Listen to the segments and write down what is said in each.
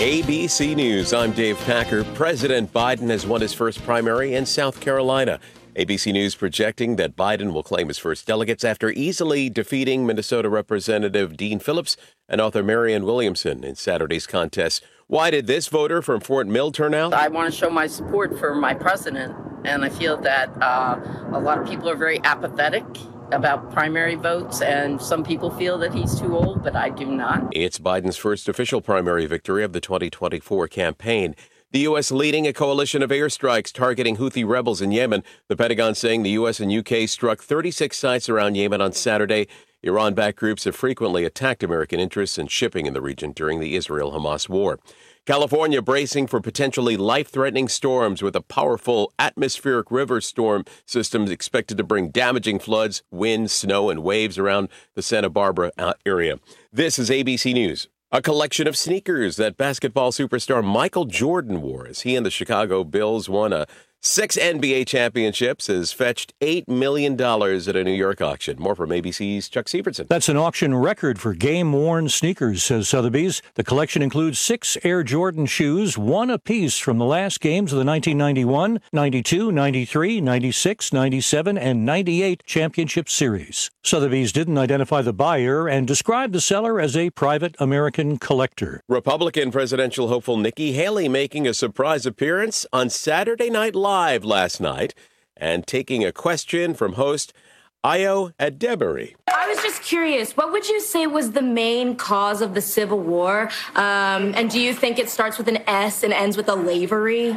ABC News, I'm Dave Packer. President Biden has won his first primary in South Carolina. ABC News projecting that Biden will claim his first delegates after easily defeating Minnesota Representative Dean Phillips and author Marianne Williamson in Saturday's contest. Why did this voter from Fort Mill turn out? I want to show my support for my president, and I feel that a lot of people are very apathetic about primary votes, and some people feel that he's too old, but I do not. It's Biden's first official primary victory of the 2024 campaign. The U.S. leading a coalition of airstrikes targeting Houthi rebels in Yemen. The Pentagon saying the U.S. and U.K. struck 36 sites around Yemen on Saturday. Iran-backed groups have frequently attacked American interests in shipping in the region during the Israel-Hamas war. California bracing for potentially life-threatening storms with a powerful atmospheric river storm system expected to bring damaging floods, wind, snow, and waves around the Santa Barbara area. This is ABC News. A collection of sneakers that basketball superstar Michael Jordan wore as he and the Chicago Bulls won 6 NBA championships has fetched $8 million at a New York auction. More from ABC's Chuck Sievertson. That's an auction record for game-worn sneakers, says Sotheby's. The collection includes 6 Air Jordan shoes, 1 apiece from the last games of the 1991, 92, 93, 96, 97, and 98 championship series. Sotheby's didn't identify the buyer and described the seller as a private American collector. Republican presidential hopeful Nikki Haley making a surprise appearance on Saturday Night Live last night and taking a question from host Ayo Edebiri. I was just curious, what would you say was the main cause of the Civil War? And do you think it starts with an S and ends with a lavery?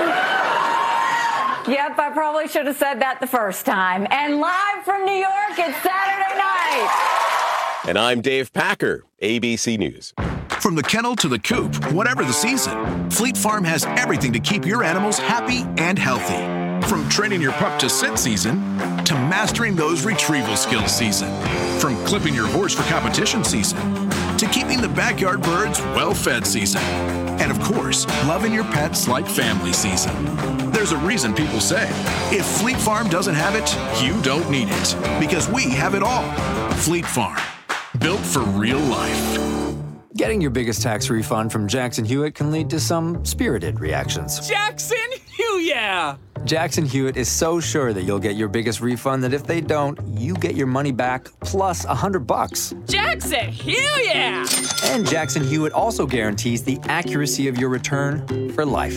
Yep, I probably should have said that the first time. And live from New York, it's Saturday night. And I'm Dave Packer, ABC News. From the kennel to the coop, whatever the season, Fleet Farm has everything to keep your animals happy and healthy. From training your pup to sit season to mastering those retrieval skills season. From clipping your horse for competition season to keeping the backyard birds well-fed season. And of course, loving your pets like family season. There's a reason people say, if Fleet Farm doesn't have it, you don't need it. Because we have it all. Fleet Farm, built for real life. Getting your biggest tax refund from Jackson Hewitt can lead to some spirited reactions. Jackson Hewitt! Jackson Hewitt is so sure that you'll get your biggest refund that if they don't, you get your money back plus $100. Jackson Hewitt! And Jackson Hewitt also guarantees the accuracy of your return for life.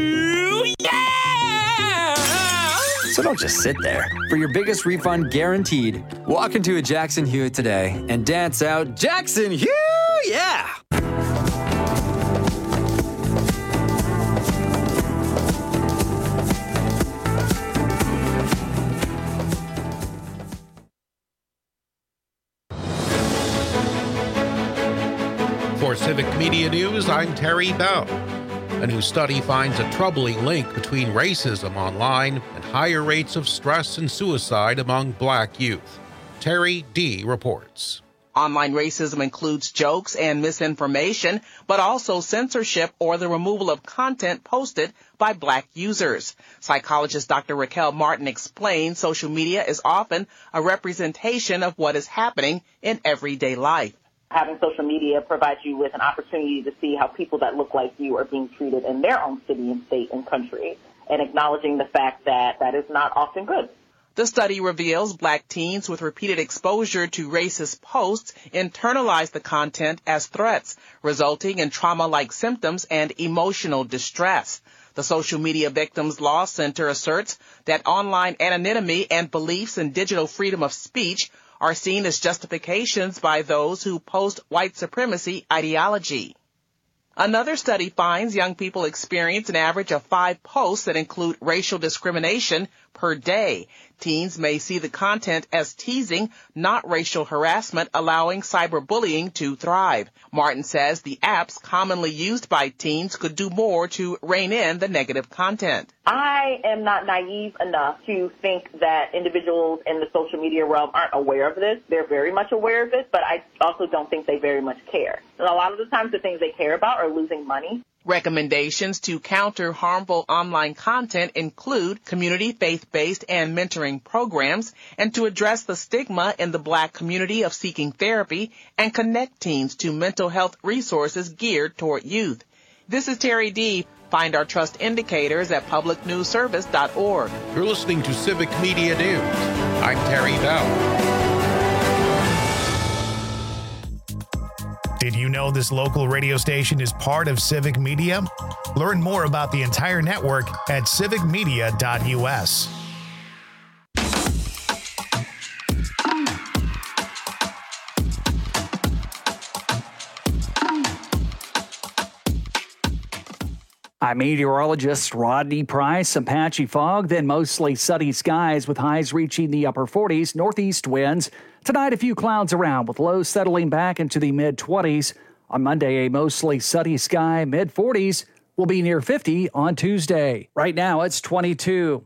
So don't just sit there. For your biggest refund guaranteed, walk into a Jackson Hewitt today and dance out Jackson Hewitt! Yeah! For Civic Media News, I'm Terry Bell. A new study finds a troubling link between racism online and higher rates of stress and suicide among Black youth. Terry D. reports. Online racism includes jokes and misinformation, but also censorship or the removal of content posted by Black users. Psychologist Dr. Raquel Martin explains social media is often a representation of what is happening in everyday life. Having social media provides you with an opportunity to see how people that look like you are being treated in their own city and state and country, and acknowledging the fact that that is not often good. The study reveals Black teens with repeated exposure to racist posts internalize the content as threats, resulting in trauma-like symptoms and emotional distress. The Social Media Victims Law Center asserts that online anonymity and beliefs in digital freedom of speech are seen as justifications by those who post white supremacy ideology. Another study finds young people experience an average of 5 posts that include racial discrimination per day. Teens may see the content as teasing, not racial harassment, allowing cyberbullying to thrive. Martin says the apps commonly used by teens could do more to rein in the negative content. I am not naive enough to think that individuals in the social media realm aren't aware of this. They're very much aware of it, but I also don't think they very much care. And a lot of the times the things they care about are losing money. Recommendations to counter harmful online content include community, faith-based, and mentoring programs, and to address the stigma in the Black community of seeking therapy and connect teens to mental health resources geared toward youth. This is Terry D. Find our trust indicators at publicnewsservice.org. You're listening to Civic Media News. I'm Terry Bell. Did you know this local radio station is part of Civic Media? Learn more about the entire network at civicmedia.us. I'm meteorologist Rodney Price. Some patchy fog, then mostly sunny skies with highs reaching the upper 40s, northeast winds. Tonight, a few clouds around with lows settling back into the mid-20s. On Monday, a mostly sunny sky, mid-40s. Will be near 50 on Tuesday. Right now, it's 22.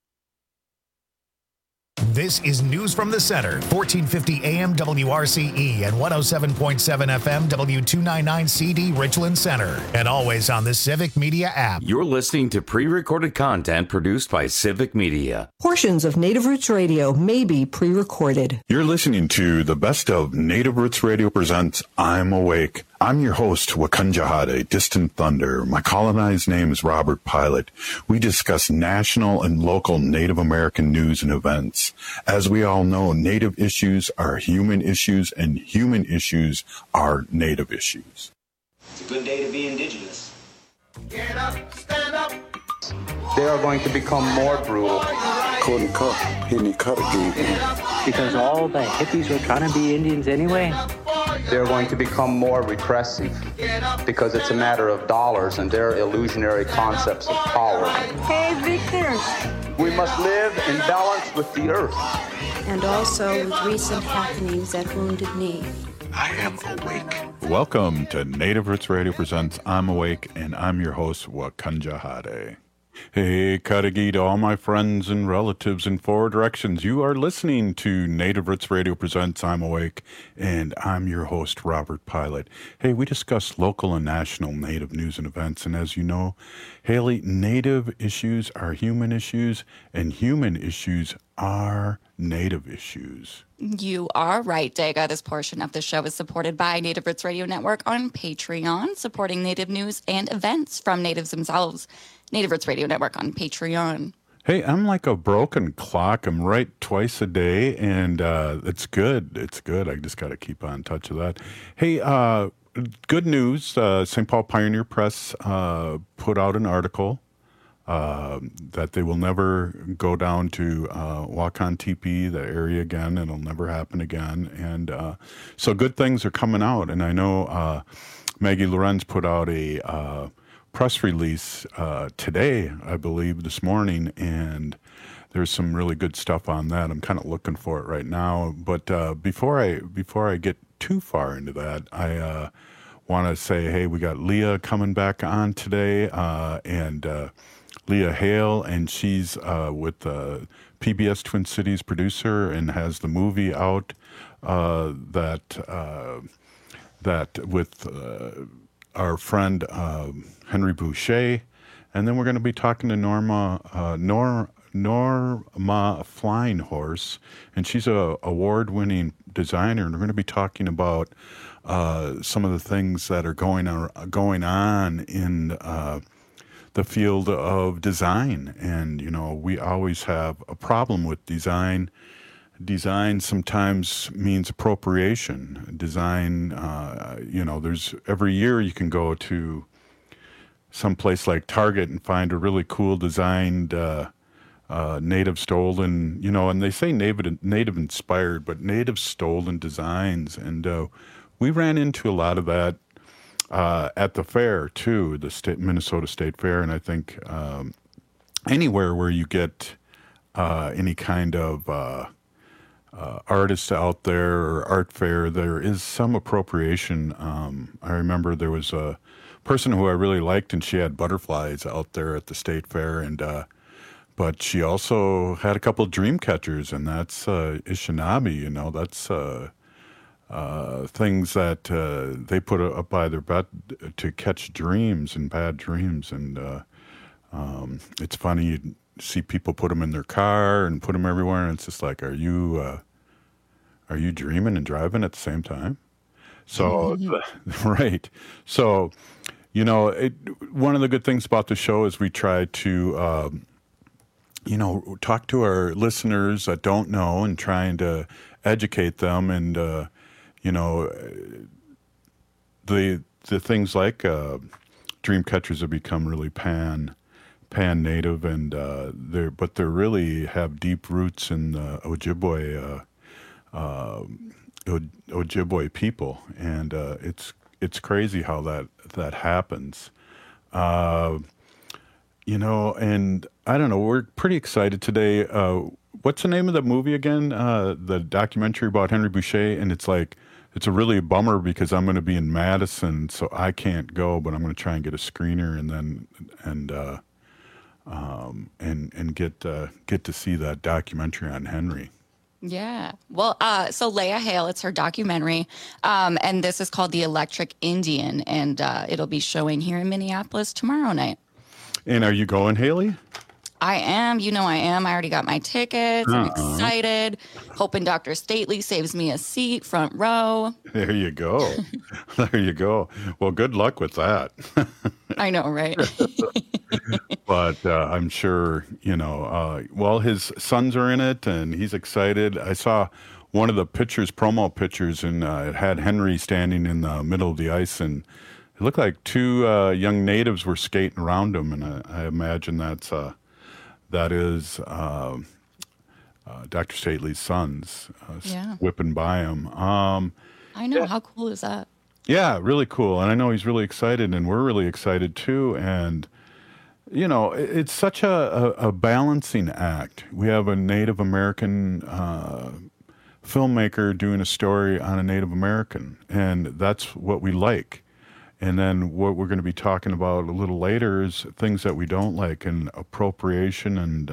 This is News from the Center, 1450 AM WRCE and 107.7 FM W299CD Richland Center, and always on the Civic Media app. You're listening to pre-recorded content produced by Civic Media. Portions of Native Roots Radio may be pre-recorded. You're listening to the best of Native Roots Radio presents I'm Awake. I'm your host, Wakanja Hade, Distant Thunder. My colonized name is Robert Pilot. We discuss national and local Native American news and events. As we all know, Native issues are human issues, and human issues are Native issues. It's a good day to be Indigenous. Get up, stand up. They are going to become more brutal. Because all the hippies were trying to be Indians anyway. They're going to become more repressive because it's a matter of dollars and their illusionary concepts of power. Hey, Victor. We must live in balance with the earth. And also with recent happenings at Wounded Knee. I am awake. Welcome to Native Roots Radio presents I'm Awake, and I'm your host, Wakanja Hade. Hey, Kadagi to all my friends and relatives in four directions. You are listening to Native Roots Radio presents I'm Awake, and I'm your host, Robert Pilot. Hey, we discuss local and national Native news and events, and as you know, Haley, Native issues are human issues, and human issues are Native issues. You are right, Daga. This portion of the show is supported by Native Roots Radio Network on Patreon, supporting Native news and events from Natives themselves. Native Roots Radio Network on Patreon. Hey, I'm like a broken clock. I'm right twice a day, and it's good. It's good. I just got to keep on touch of that. Hey, good news. St. Paul Pioneer Press put out an article that they will never go down to Wakan Teepee, the area again. It'll never happen again. And so good things are coming out. And I know Maggie Lorenz put out a press release today, I believe, this morning, and there's some really good stuff on that. I'm kind of looking for it right now. But before I get too far into that, I want to say, hey, we got Leah coming back on today, and Leah Hale, and she's with PBS Twin Cities producer and has the movie out that with our friend Henry Boucher, and then we're going to be talking to Norma Flying Horse, and she's a award-winning designer, and we're going to be talking about some of the things that are going on in the field of design. And you know, we always have a problem with design. Design sometimes means appropriation. Design, there's every year you can go to some place like Target and find a really cool designed native stolen, and they say native inspired, but native stolen designs. And we ran into a lot of that at the fair too, the Minnesota State Fair. And I think anywhere where you get any kind of artists out there or art fair, there is some appropriation. I remember there was a person who I really liked, and she had butterflies out there at the state fair, and but she also had a couple of dream catchers, and that's Anishinaabe, that's things that they put up by their bed to catch dreams and bad dreams. And it's funny, you see people put them in their car and put them everywhere, and it's just like, are you dreaming and driving at the same time? So right. So one of the good things about the show is we try to, talk to our listeners that don't know and trying to educate them. And, the things like dream catchers have become really pan native, and they really have deep roots in the Ojibwe people, and it's crazy how that happens. And I don't know, we're pretty excited today. What's the name of the movie again? The documentary about Henry Boucher, and it's a really bummer because I'm going to be in Madison, so I can't go, but I'm going to try and get a screener and get to see that documentary on Henry. Yeah. Well, so Leah Hale, it's her documentary, and this is called The Electric Indian, and it'll be showing here in Minneapolis tomorrow night. And are you going, Haley? I am. I am. I already got my tickets. I'm excited. Hoping Dr. Stately saves me a seat, front row. There you go. There you go. Well, good luck with that. I know, right? But I'm sure, his sons are in it, and he's excited. I saw one of the promo pictures, and it had Henry standing in the middle of the ice, and it looked like two young natives were skating around him, and I imagine that is Dr. Stately's sons whipping by him. I know. How cool is that? Yeah, really cool. And I know he's really excited, and we're really excited too. And, it's such a balancing act. We have a Native American filmmaker doing a story on a Native American, and that's what we like. And then what we're going to be talking about a little later is things that we don't like, and appropriation. And,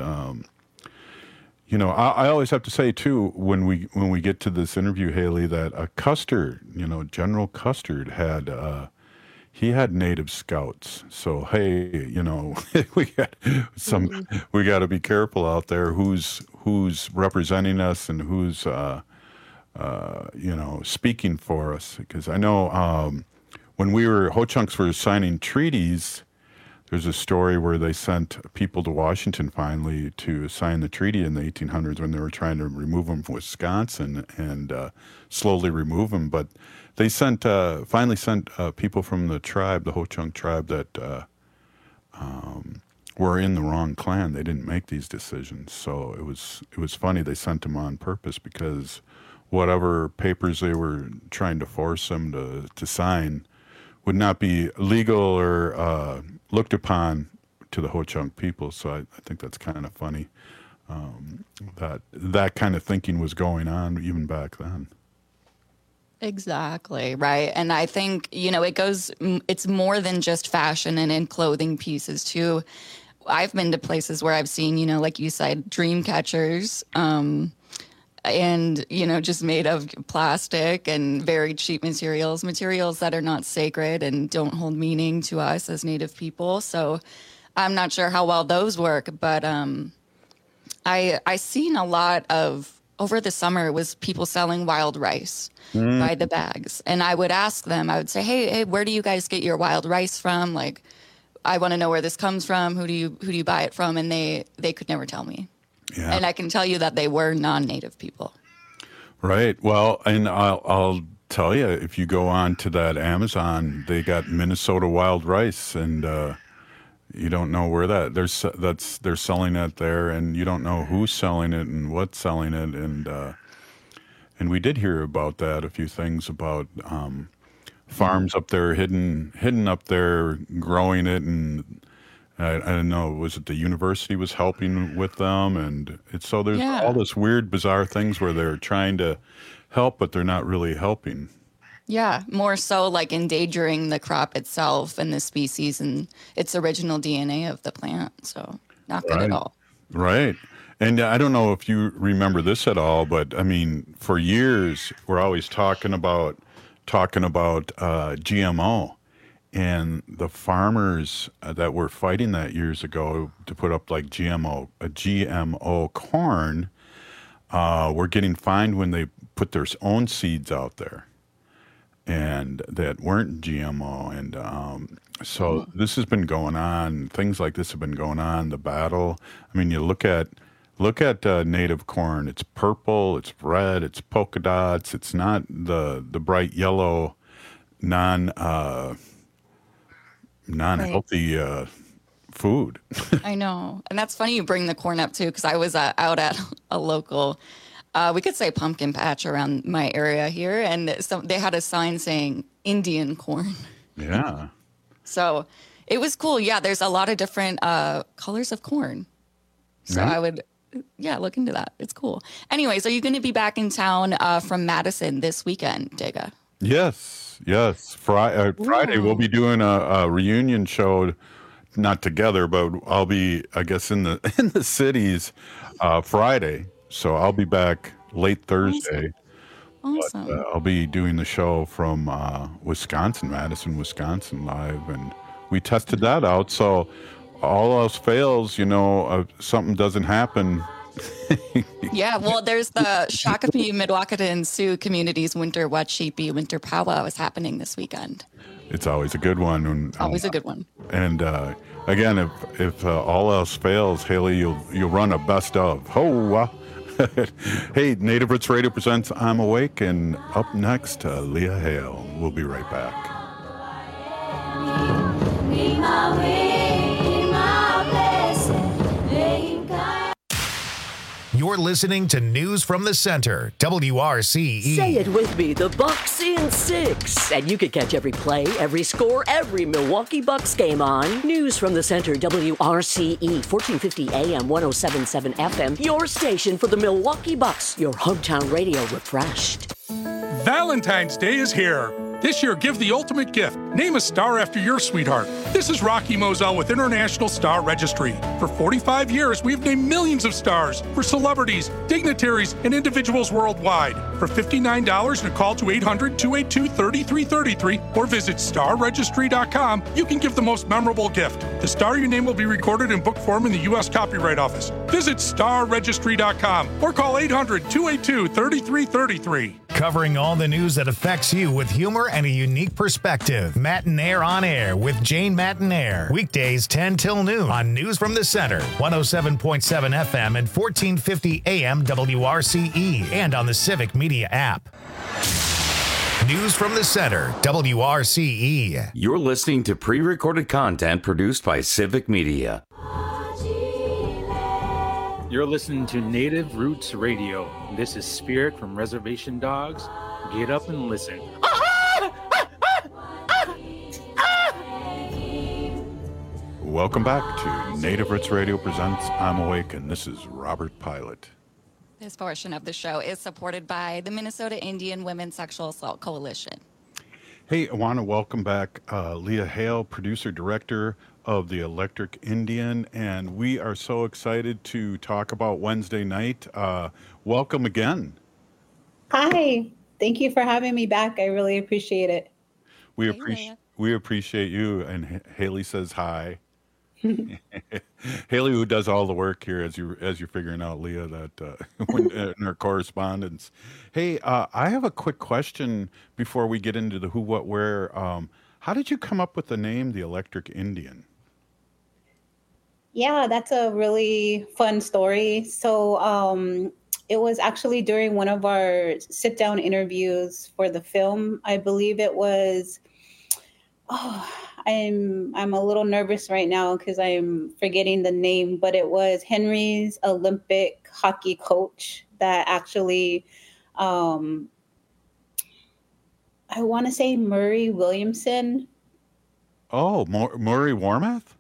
I always have to say, too, when we get to this interview, Haley, that Custer, General Custer he had Native scouts. So, hey, we got to be careful out there who's representing us and who's, speaking for us. Because I know, when Ho-Chunks were signing treaties, there's a story where they sent people to Washington finally to sign the treaty in the 1800s when they were trying to remove them from Wisconsin and slowly remove them. But they finally sent people from the tribe, the Ho-Chunk tribe, that were in the wrong clan. They didn't make these decisions. So it was funny. They sent them on purpose because whatever papers they were trying to force them to sign would not be legal or looked upon to the Ho-Chunk people. So I think that's kind of funny that kind of thinking was going on even back then. Exactly, right. And I think, it's more than just fashion and in clothing pieces too. I've been to places where I've seen, like you said, dream catchers, and, just made of plastic and very cheap materials that are not sacred and don't hold meaning to us as Native people. So I'm not sure how well those work, but I seen a lot of, over the summer, it was people selling wild rice by the bags. And I would ask them, I would say, hey, where do you guys get your wild rice from? Like, I want to know where this comes from. Who do you buy it from? And they could never tell me. Yeah. And I can tell you that they were non-Native people. Right. Well, and I'll tell you, if you go on to that Amazon, they got Minnesota wild rice, and you don't know where they're selling it there, and you don't know who's selling it and what's selling it, and we did hear about that, a few things about farms up there hidden up there growing it, and I don't know, was it the university was helping with them? And there's all this weird, bizarre things where they're trying to help, but they're not really helping. Yeah, more so like endangering the crop itself and the species and its original DNA of the plant. So not good at all. Right. And I don't know if you remember this at all, but I mean, for years, we're always talking about GMO. And the farmers that were fighting that years ago to put up like GMO corn were getting fined when they put their own seeds out there. and that weren't GMO. And so this has been going on. Things like this have been going on. The battle. I mean, you look at native corn. It's purple. It's red. It's polka dots. It's not the bright yellow, non-healthy food. I know. And that's funny you bring the corn up, too, because I was out at a local, we could say pumpkin patch around my area here, and they had a sign saying Indian corn. Yeah. So it was cool. Yeah, there's a lot of different colors of corn. So I would, look into that. It's cool. Anyways, are you going to be back in town from Madison this weekend, Digga? Yes. Friday we'll be doing a reunion show, not together, but I'll be, I guess, in the cities Friday. So I'll be back late Thursday. Awesome. But, I'll be doing the show from Madison, Wisconsin live, and we tested that out. So all else fails, something doesn't happen. Yeah, well, there's the Shakopee, Mdewakanton, Sioux Communities Winter Wachipi Winter Powwow is happening this weekend. It's always a good one. Always a good one. And again, if all else fails, Haley, you'll run a best of. Hey, Native Roots Radio presents I'm Awake, and up next, Leah Hale. We'll be right back. You're listening to News from the Center, WRCE. Say it with me, the Bucks in 6. And you can catch every play, every score, every Milwaukee Bucks game on News from the Center, WRCE, 1450 AM, 107.7 FM, your station for the Milwaukee Bucks, your hometown radio refreshed. Valentine's Day is here. This year, give the ultimate gift. Name a star after your sweetheart. This is Rocky Moselle with International Star Registry. For 45 years, we've named millions of stars for celebrities, dignitaries, and individuals worldwide. For $59 and a call to 800-282-3333 or visit starregistry.com, you can give the most memorable gift. The star you name will be recorded in book form in the U.S. Copyright Office. Visit starregistry.com or call 800-282-3333. Covering all the news that affects you with humor and a unique perspective. Matinaire on Air with Jane Matinaire. Weekdays 10 till noon on News from the Center, 107.7 FM and 1450 AM WRCE, and on the Civic Media app. News from the Center, WRCE. You're listening to pre-recorded content produced by Civic Media. You're listening to Native Roots Radio. This is Spirit from Reservation Dogs. Get up and listen. Welcome back to Native Roots Radio presents I'm Awake, and this is Robert Pilot. This portion of the show is supported by the Minnesota Indian Women's Sexual Assault Coalition. Hey, I want to welcome back Leah Hale, producer-director of the Electric Indian, and we are so excited to talk about Wednesday night. Welcome again. Hi. Thank you for having me back. I really appreciate it. We appreciate you, and Haley says hi. Haley, who does all the work here, as you're figuring out, Leah, that in our correspondence. Hey, I have a quick question before we get into the who, what, where. How did you come up with the name, the Electric Indian? Yeah, that's a really fun story. So it was actually during one of our sit-down interviews for the film. I believe it was. I'm a little nervous right now because I'm forgetting the name, but it was Henry's Olympic hockey coach that actually, I want to say Murray Williamson. Oh, Murray Warmath?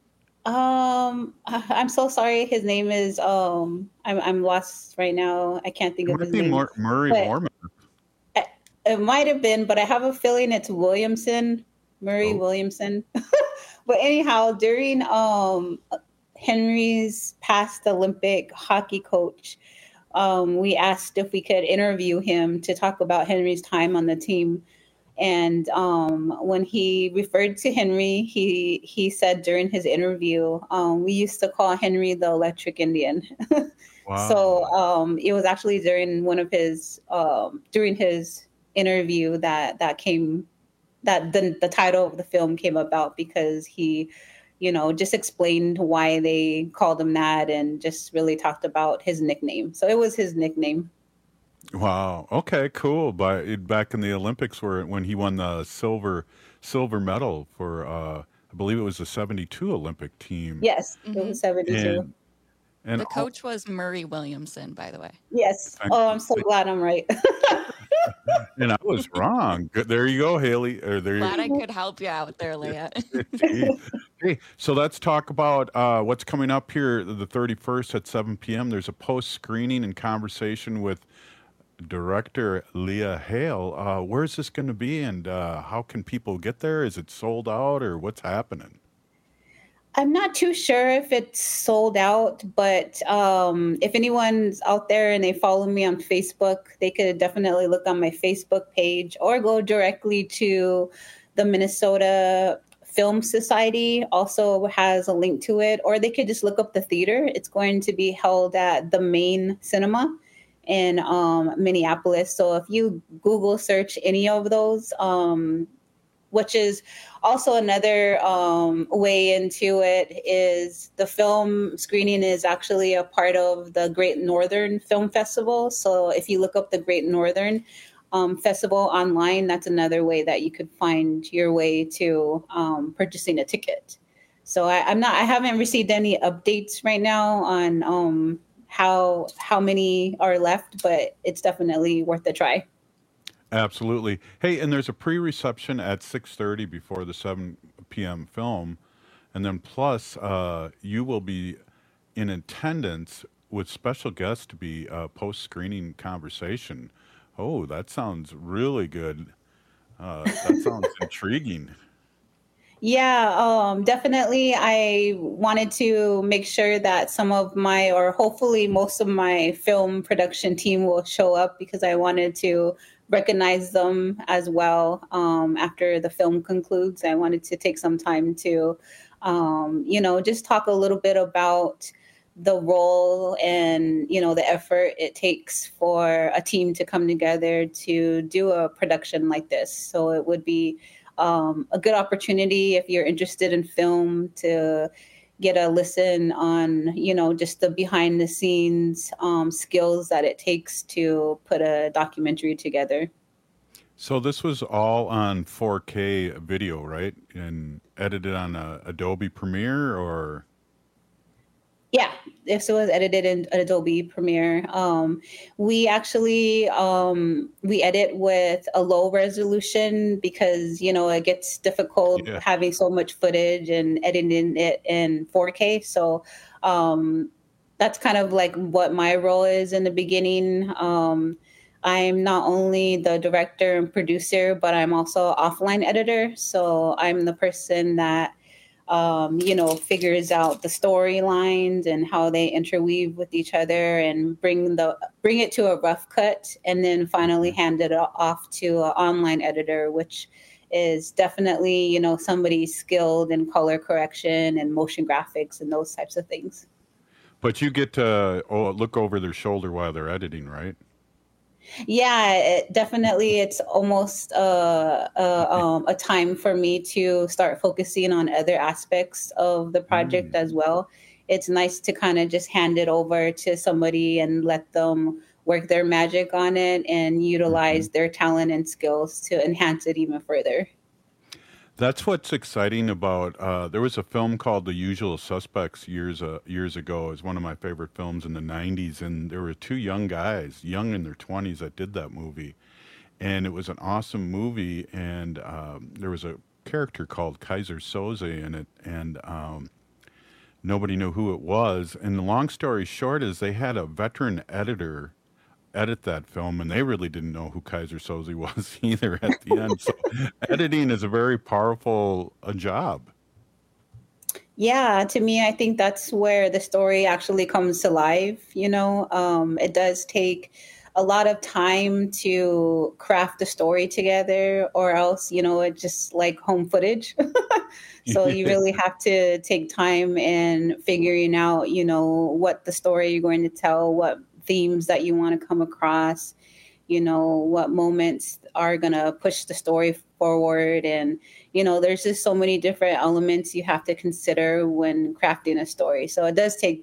I'm so sorry. His name is, I'm lost right now. I can't think of his name. Murray Warmath. It might have been, but I have a feeling it's Williamson. Murray Williamson. But anyhow, during Henry's past Olympic hockey coach, we asked if we could interview him to talk about Henry's time on the team. And when he referred to Henry, he said during his interview, we used to call Henry the Electric Indian. Wow. So it was actually during one of his interview that the title of the film came about, because he, just explained why they called him that and just really talked about his nickname. So it was his nickname. Wow. Okay, cool. But back in the Olympics, when he won the silver medal for, I believe it was the 72 Olympic team. Yes, it was 72. And the coach was Murray Williamson, by the way. Yes. Oh, I'm so glad I'm right. And I was wrong. Good. There you go, Haley. Glad I could help you out there, Leah. Hey, so let's talk about what's coming up here the 31st at 7 p.m. There's a post-screening and conversation with director Leah Hale. Where's this going to be, and how can people get there? Is it sold out, or what's happening? I'm not too sure if it's sold out, but if anyone's out there and they follow me on Facebook, they could definitely look on my Facebook page or go directly to the Minnesota Film Society. Also has a link to it, or they could just look up the theater. It's going to be held at the Main Cinema in Minneapolis. So if you Google search any of those, which is also another way into it, is the film screening is actually a part of the Great Northern Film Festival. So if you look up the Great Northern Festival online, that's another way that you could find your way to purchasing a ticket. So I haven't received any updates right now on how many are left, but it's definitely worth a try. Absolutely. Hey, and there's a pre-reception at 6:30 before the 7 p.m. film, and then plus you will be in attendance with special guests to be post-screening conversation. Oh, that sounds really good. That sounds intriguing. Yeah, definitely. I wanted to make sure that some of my, or hopefully most of my film production team will show up, because I wanted to recognize them as well. After the film concludes, I wanted to take some time to, just talk a little bit about the role and, the effort it takes for a team to come together to do a production like this. So it would be a good opportunity if you're interested in film to get a listen on, just the behind the scenes skills that it takes to put a documentary together. So this was all on 4K video, right? And edited on Adobe Premiere, or? Yeah, this was edited in Adobe Premiere. We actually, we edit with a low resolution because, it gets difficult having so much footage and editing it in 4K. So that's kind of like what my role is in the beginning. I'm not only the director and producer, but I'm also an offline editor. So I'm the person that figures out the storylines and how they interweave with each other and bring it to a rough cut, and then finally hand it off to an online editor, which is definitely, somebody skilled in color correction and motion graphics and those types of things. But you get to look over their shoulder while they're editing, right? Yeah, definitely. It's almost a time for me to start focusing on other aspects of the project as well. It's nice to kind of just hand it over to somebody and let them work their magic on it and utilize their talent and skills to enhance it even further. That's what's exciting about, there was a film called The Usual Suspects years ago. It was one of my favorite films in the 90s, and there were two young guys, young in their 20s, that did that movie. And it was an awesome movie, and there was a character called Kaiser Soze in it, and nobody knew who it was. And the long story short is they had a veteran editor edit that film, and they really didn't know who Kaiser Soze was either at the end. So editing is a very powerful job. Yeah, to me, I think that's where the story actually comes to life. It does take a lot of time to craft the story together, or else, it's just like home footage. So you really have to take time in figuring out, what the story you're going to tell, what themes that you want to come across, what moments are going to push the story forward. And, there's just so many different elements you have to consider when crafting a story. So it does take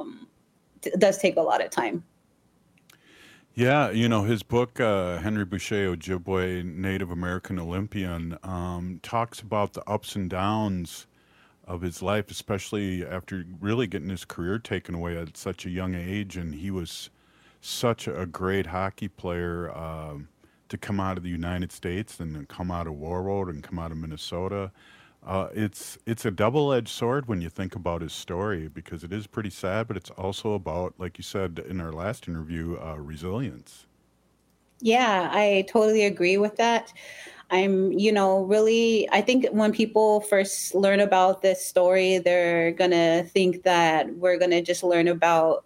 a lot of time. Yeah, his book, Henry Boucher, Ojibwe, Native American Olympian, talks about the ups and downs of his life, especially after really getting his career taken away at such a young age. And he was such a great hockey player to come out of the United States and then come out of Warroad and come out of Minnesota. It's a double-edged sword when you think about his story, because it is pretty sad, but it's also about, like you said in our last interview, resilience. Yeah, I totally agree with that. I think when people first learn about this story, they're going to think that we're going to just learn about,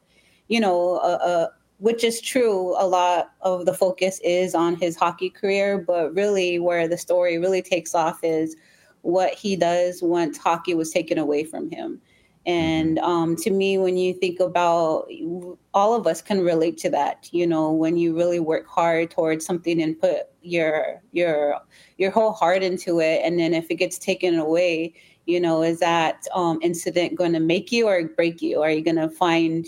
which is true. A lot of the focus is on his hockey career, but really where the story really takes off is what he does once hockey was taken away from him. And to me, when you think about, all of us can relate to that, when you really work hard towards something and put your whole heart into it. And then if it gets taken away, is that incident going to make you or break you? Are you going to find,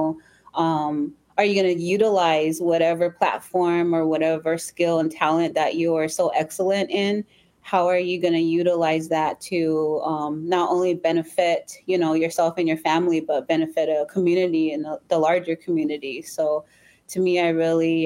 are you going to utilize whatever platform or whatever skill and talent that you are so excellent in? How are you going to utilize that to not only benefit, yourself and your family, but benefit a community and the larger community? So to me, I really,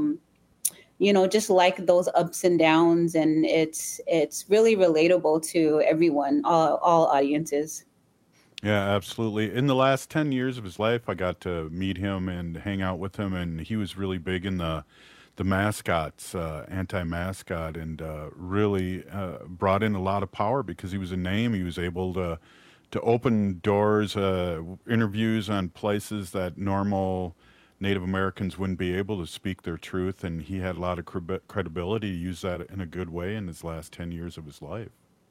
just like those ups and downs, and it's really relatable to everyone, all audiences. Yeah, absolutely. In the last 10 years of his life, I got to meet him and hang out with him, and he was really big in the mascots, anti-mascot, and really brought in a lot of power because he was a name. He was able to open doors, interviews on places that normal Native Americans wouldn't be able to speak their truth, and he had a lot of credibility to use that in a good way in his last 10 years of his life.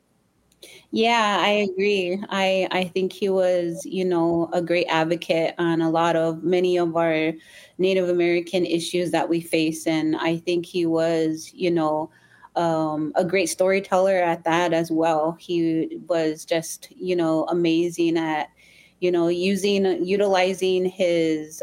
Yeah, I agree. I think he was, a great advocate on many of our Native American issues that we face. And I think he was, a great storyteller at that as well. He was just, amazing at, utilizing his,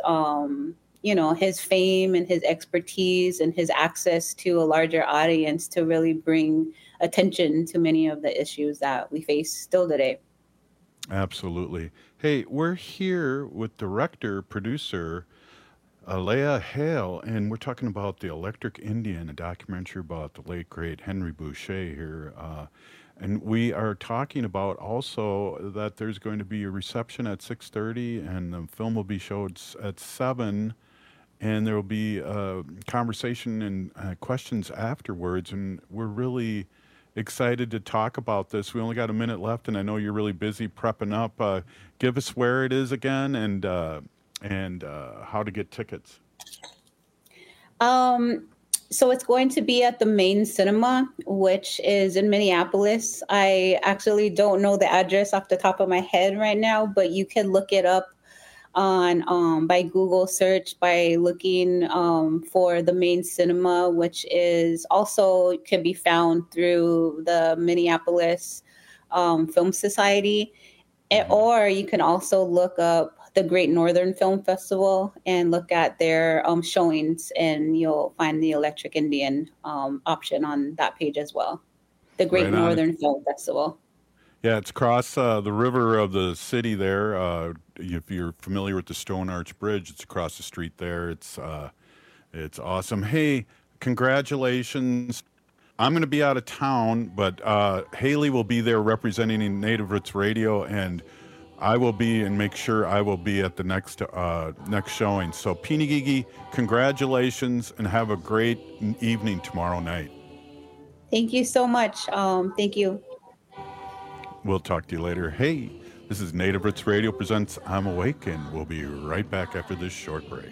his fame and his expertise and his access to a larger audience to really bring attention to many of the issues that we face still today. Absolutely. Hey, we're here with producer Leah Hale, and we're talking about The Electric Indian, a documentary about the late, great Henry Boucher here. And we are talking about also that there's going to be a reception at 6:30, and the film will be showed at 7, and there will be a conversation and questions afterwards, and we're really excited to talk about this. We only got a minute left, and I know you're really busy prepping up. Give us where it is again, and how to get tickets. So it's going to be at the Main Cinema, which is in Minneapolis. I actually don't know the address off the top of my head right now, but you can look it up on by Google search by looking for the Main Cinema, which is also can be found through the Minneapolis Film Society, or you can also look up the Great Northern Film Festival and look at their showings, and you'll find the Electric Indian option on that page as well. The Great Northern Film Festival. Yeah, it's across the river of the city there. If you're familiar with the Stone Arch Bridge, it's across the street there. It's awesome. Hey, congratulations. I'm going to be out of town, but Haley will be there representing Native Roots Radio, and I will be, and make sure I will be at the next showing. So, Pinigigi, congratulations, and have a great evening tomorrow night. Thank you so much. Thank you. We'll talk to you later. Hey, this is Native Roots Radio presents I'm Awake, and we'll be right back after this short break.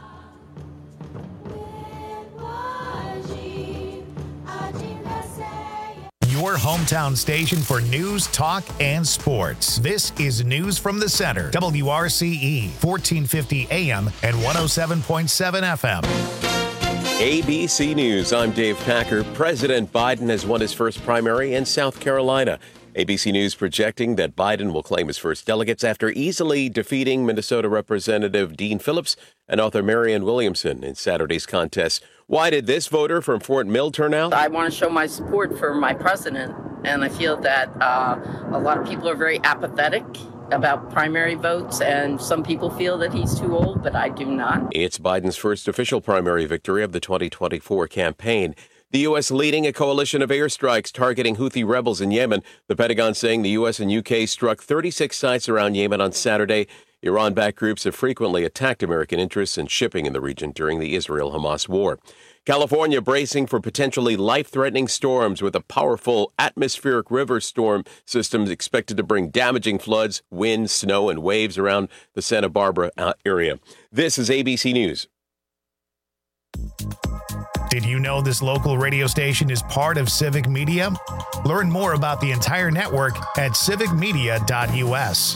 Your hometown station for news, talk, and sports. This is News from the Center, WRCE, 1450 AM and 107.7 FM. ABC News, I'm Dave Packer. President Biden has won his first primary in South Carolina. ABC News projecting that Biden will claim his first delegates after easily defeating Minnesota Representative Dean Phillips and author Marianne Williamson in Saturday's contest. Why did this voter from Fort Mill turn out? I want to show my support for my president, and I feel that a lot of people are very apathetic about primary votes, and some people feel that he's too old, but I do not. It's Biden's first official primary victory of the 2024 campaign. The U.S. leading a coalition of airstrikes targeting Houthi rebels in Yemen. The Pentagon saying the U.S. and U.K. struck 36 sites around Yemen on Saturday. Iran-backed groups have frequently attacked American interests in shipping in the region during the Israel-Hamas war. California bracing for potentially life-threatening storms with a powerful atmospheric river storm system expected to bring damaging floods, wind, snow, and waves around the Santa Barbara area. This is ABC News. Did you know this local radio station is part of Civic Media? Learn more about the entire network at civicmedia.us.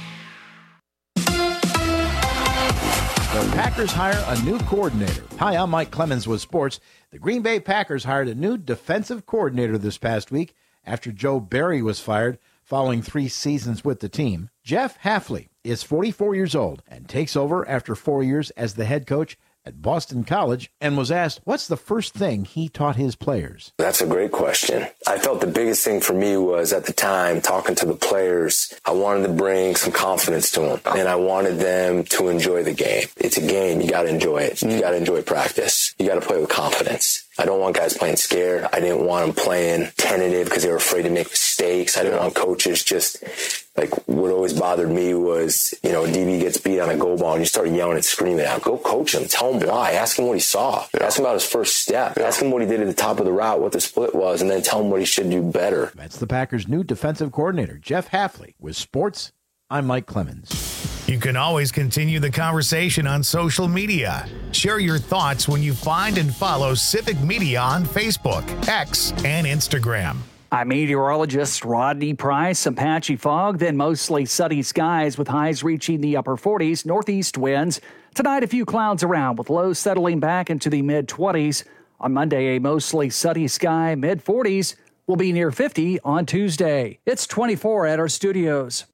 The Packers hire a new coordinator. Hi, I'm Mike Clemens with sports. The Green Bay Packers hired a new defensive coordinator this past week after Joe Barry was fired following 3 seasons with the team. Jeff Hafley is 44 years old and takes over after 4 years as the head coach at Boston College and was asked what's the first thing he taught his players. That's a great question. I felt the biggest thing for me was at the time talking to the players, I wanted to bring some confidence to them and I wanted them to enjoy the game. It's a game. You got to enjoy it. You got to enjoy practice. You got to play with confidence. I don't want guys playing scared. I didn't want them playing tentative because they were afraid to make mistakes. I didn't want coaches just like what always bothered me was, you know, DB gets beat on a goal ball and you start yelling and screaming at him. Go coach him. Tell him why. Ask him what he saw. Ask him about his first step. Ask him what he did at the top of the route, what the split was, and then tell him what he should do better. That's the Packers' new defensive coordinator, Jeff Hafley. With sports, I'm Mike Clemens. You can always continue the conversation on social media. Share your thoughts when you find and follow Civic Media on Facebook, X, and Instagram. I'm meteorologist Rodney Price. Some patchy fog, then mostly sunny skies with highs reaching the upper 40s, northeast winds. Tonight, a few clouds around with lows settling back into the mid-20s. On Monday, a mostly sunny sky, mid-40s. Will be near 50 on Tuesday. It's 24 at our studios.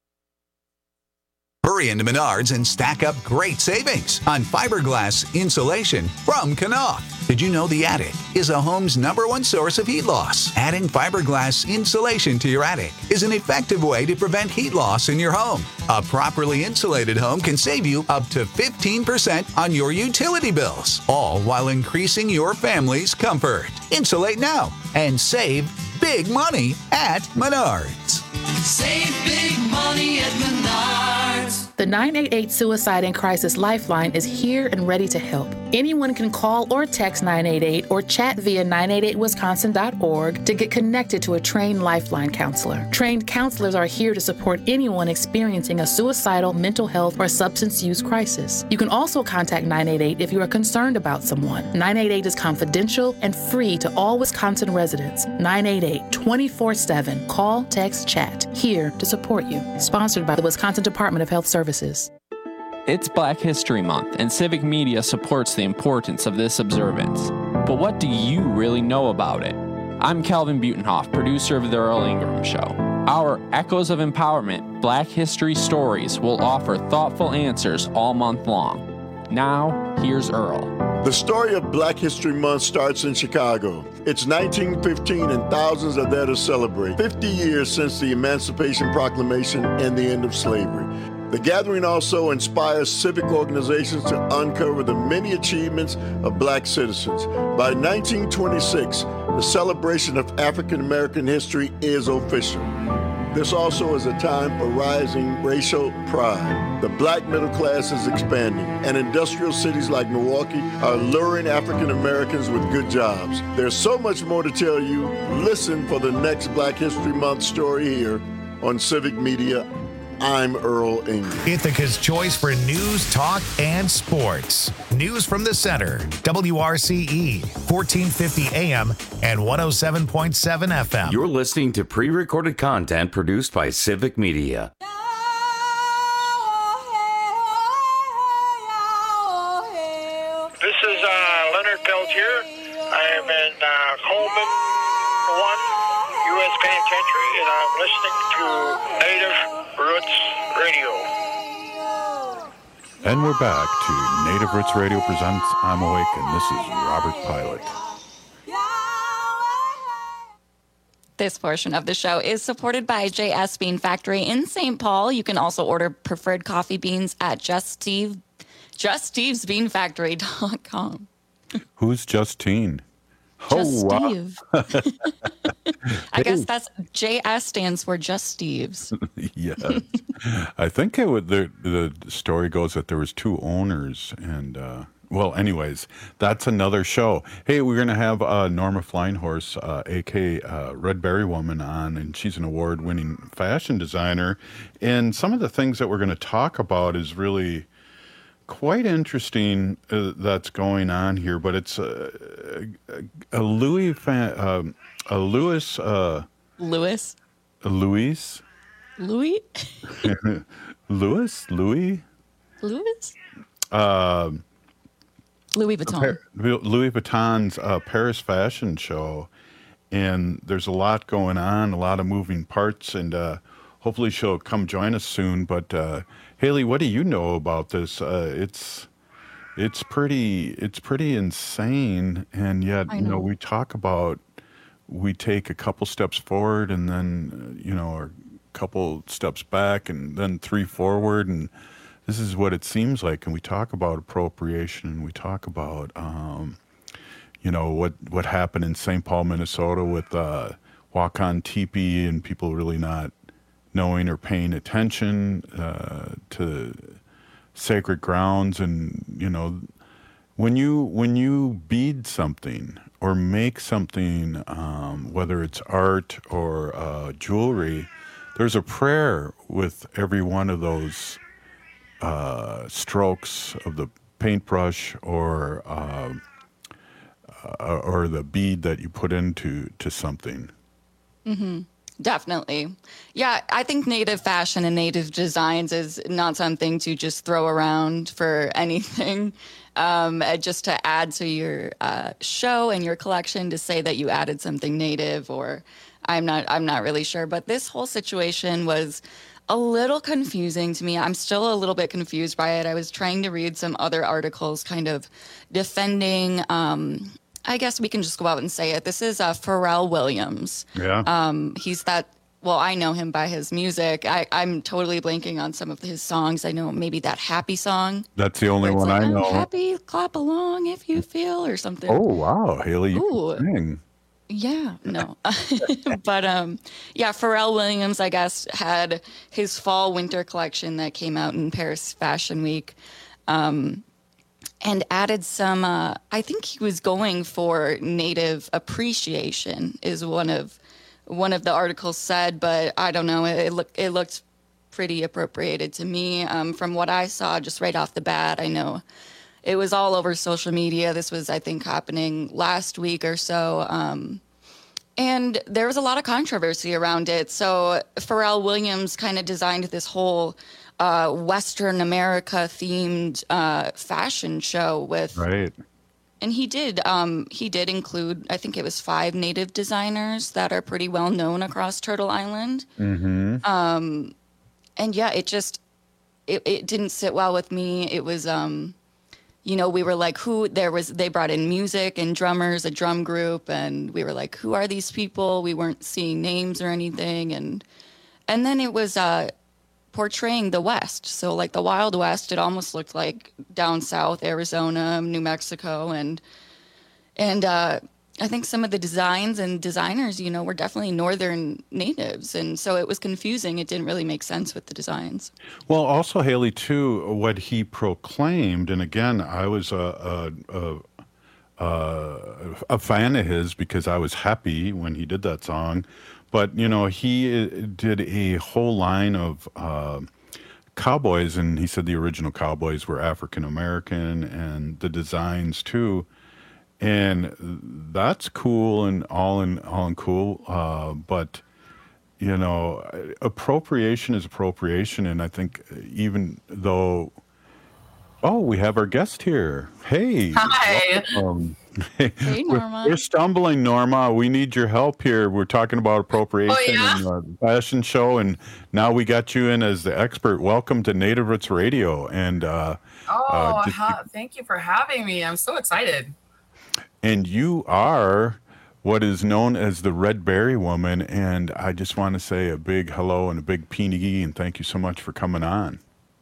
Hurry into Menards and stack up great savings on fiberglass insulation from Knauf. Did you know the attic is a home's #1 source of heat loss? Adding fiberglass insulation to your attic is an effective way to prevent heat loss in your home. A properly insulated home can save you up to 15% on your utility bills, all while increasing your family's comfort. Insulate now and save big money at Menards. Save big money at Menards. The 988 Suicide and Crisis Lifeline is here and ready to help. Anyone can call or text 988 or chat via 988wisconsin.org to get connected to a trained Lifeline counselor. Trained counselors are here to support anyone experiencing a suicidal, mental health, or substance use crisis. You can also contact 988 if you are concerned about someone. 988 is confidential and free to all Wisconsin residents. 988 24/7. Call, text, chat. Here to support you. Sponsored by the Wisconsin Department of Health Services. It's Black History Month, and Civic Media supports the importance of this observance. But what do you really know about it? I'm Calvin Butenhoff, producer of The Earl Ingram Show. Our Echoes of Empowerment Black History Stories will offer thoughtful answers all month long. Now, here's Earl. The story of Black History Month starts in Chicago. It's 1915 and thousands are there to celebrate 50 years since the Emancipation Proclamation and the end of slavery. The gathering also inspires civic organizations to uncover the many achievements of black citizens. By 1926, the celebration of African American history is official. This also is a time for rising racial pride. The black middle class is expanding, and industrial cities like Milwaukee are luring African Americans with good jobs. There's so much more to tell you. Listen for the next Black History Month story here on Civic Media. I'm Earl Ingram. Ithaca's choice for news, talk, and sports. News from the center. WRCE, 1450 AM and 107.7 FM. You're listening to pre-recorded content produced by Civic Media. This is Leonard Peltier I am in Coleman 1, U.S. Penitentiary, and I'm listening to Native Roots Radio. And we're back to Native Roots Radio presents I'm Awake, and this is Robert Pilot. This portion of the show is supported by JS Bean Factory in St. Paul. You can also order preferred coffee beans at JustStevesBeanFactory.com. Who's Justine? Just wow. Steve. I guess that's JS stands for Just Steve's. Yes. I think the story goes that there was two owners, and well, anyways, that's another show. Hey, we're going to have Norma Fleinhorst, a.k.a. Red Berry Woman, on, and she's an award-winning fashion designer. And some of the things that we're going to talk about is really quite interesting that's going on here, but it's a Louis Louis Vuitton. Louis Vuitton's Paris fashion show, and there's a lot going on, a lot of moving parts, and hopefully she'll come join us soon. But Haley, what do you know about this? It's pretty insane, and yet we talk about we take a couple steps forward, and then a couple steps back, and then 3 forward, and this is what it seems like. And we talk about appropriation, and we talk about what happened in St. Paul, Minnesota, with Walk On Teepee, and people really not knowing or paying attention to sacred grounds. And when you bead something or make something, whether it's art or jewelry, there's a prayer with every one of those strokes of the paintbrush or the bead that you put into something. Mm-hmm. Definitely. Yeah, I think native fashion and native designs is not something to just throw around for anything. Just to add to your show and your collection, to say that you added something native, or I'm not really sure. But this whole situation was a little confusing to me. I'm still a little bit confused by it. I was trying to read some other articles kind of defending, I guess we can just go out and say it. This is Pharrell Williams. Yeah. He's that, well, I know him by his music. I'm totally blanking on some of his songs. I know maybe that Happy song. That's the only one I know. Happy, clap along if you feel, or something. Oh, wow. Haley, you can sing. Yeah, no. But yeah, Pharrell Williams, I guess, had his fall winter collection that came out in Paris Fashion Week, and added some, I think he was going for native appreciation, is one of the articles said, but I don't know, it looked pretty appropriated to me. From what I saw just right off the bat, I know it was all over social media. This was, I think, happening last week or so. And there was a lot of controversy around it. So Pharrell Williams kind of designed this whole Western America themed fashion show with, right. And he did include, I think it was 5 native designers that are pretty well known across Turtle Island. Mm-hmm. And yeah, it didn't sit well with me. It was, we were like, they brought in music and drummers, a drum group, and we were like, who are these people? We weren't seeing names or anything. And then it was portraying the West. So like the Wild West, it almost looked like down south, Arizona, New Mexico. And I think some of the designs and designers, were definitely northern natives. And so it was confusing. It didn't really make sense with the designs. Well, also, Haley, too, what he proclaimed, and again, I was a fan of his because I was happy when he did that song. But, he did a whole line of cowboys, and he said the original cowboys were African-American, and the designs, too. And that's cool and all cool, but appropriation is appropriation, and I think even though Oh, we have our guest here. Hey. Hi. Hey, Norma. We're stumbling, Norma. We need your help here. We're talking about appropriation and the fashion show, and now we got you in as the expert. Welcome to Native Roots Radio. And thank you for having me. I'm so excited. And you are what is known as the Red Berry Woman, and I just want to say a big hello and a big peenie, and thank you so much for coming on.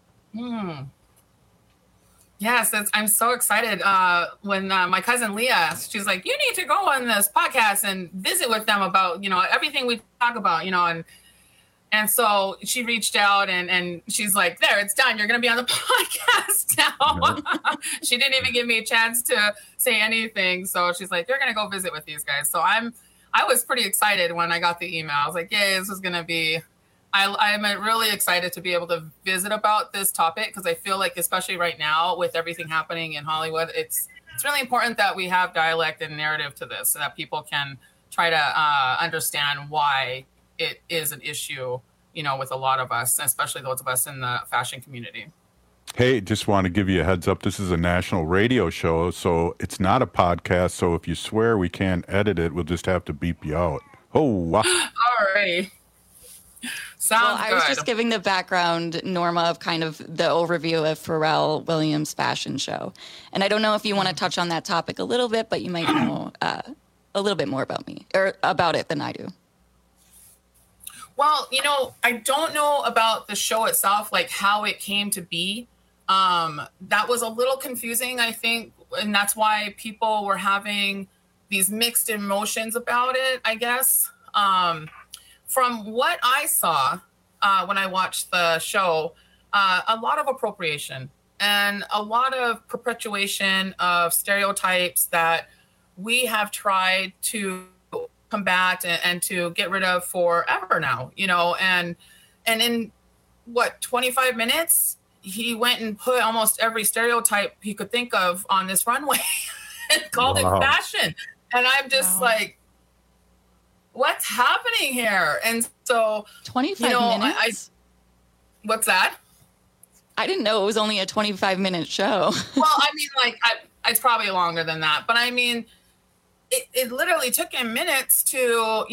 Yes, I'm so excited. When my cousin Leah, she's like, you need to go on this podcast and visit with them about, everything we talk about, and so she reached out and she's like, there, it's done. You're going to be on the podcast now. She didn't even give me a chance to say anything. So she's like, you're going to go visit with these guys. So I was pretty excited when I got the email. I was like, yay, this is going to be, I'm really excited to be able to visit about this topic, because I feel like, especially right now with everything happening in Hollywood, it's really important that we have dialect and narrative to this so that people can try to understand why it is an issue, with a lot of us, especially those of us in the fashion community. Hey, just want to give you a heads up. This is a national radio show, so it's not a podcast. So if you swear we can't edit it, we'll just have to beep you out. Oh, wow. All right. Sounds good. I was just giving the background, Norma, of kind of the overview of Pharrell Williams' fashion show. And I don't know if you want to touch on that topic a little bit, but you might know a little bit more about me or about it than I do. Well, I don't know about the show itself, like how it came to be. That was a little confusing, I think. And that's why people were having these mixed emotions about it, I guess. From what I saw when I watched the show, a lot of appropriation and a lot of perpetuation of stereotypes that we have tried to combat and to get rid of forever now, and in 25 minutes, he went and put almost every stereotype he could think of on this runway and called it fashion. And I'm just like, what's happening here? And so 25 minutes. What's that? I didn't know it was only a 25-minute show. Well, I mean, it's probably longer than that, but I mean, it literally took him minutes to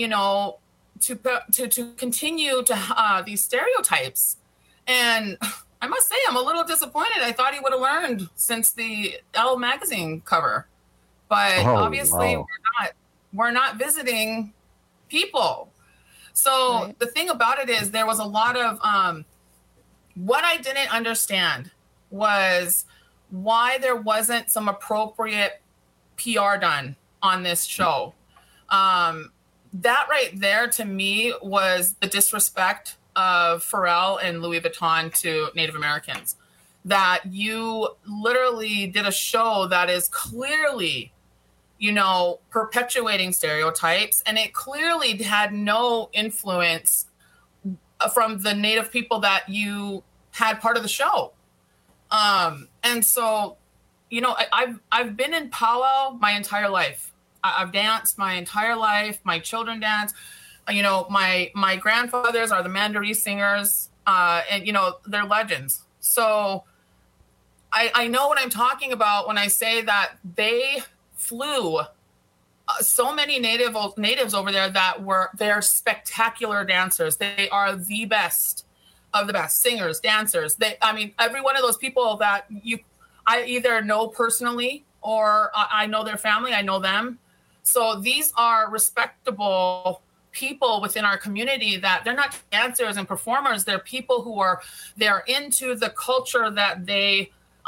continue to these stereotypes. And I must say, I'm a little disappointed. I thought he would have learned since the Elle magazine cover, but obviously we're not visiting people. So the thing about it is, there was a lot of what I didn't understand was why there wasn't some appropriate PR done on this show. That right there, to me, was the disrespect of Pharrell and Louis Vuitton to Native Americans. That you literally did a show that is clearly, perpetuating stereotypes, and it clearly had no influence from the Native people that you had part of the show. And so, I've been in powwow my entire life. I've danced my entire life. My children dance. My grandfathers are the Mandaree singers, and they're legends. So I know what I'm talking about when I say that they flew so many natives over there they're spectacular dancers. They are the best of the best singers, dancers. Every one of those people that I either know personally or I know their family, I know them. So these are respectable people within our community, that they're not dancers and performers. They're people who they're into the culture that they,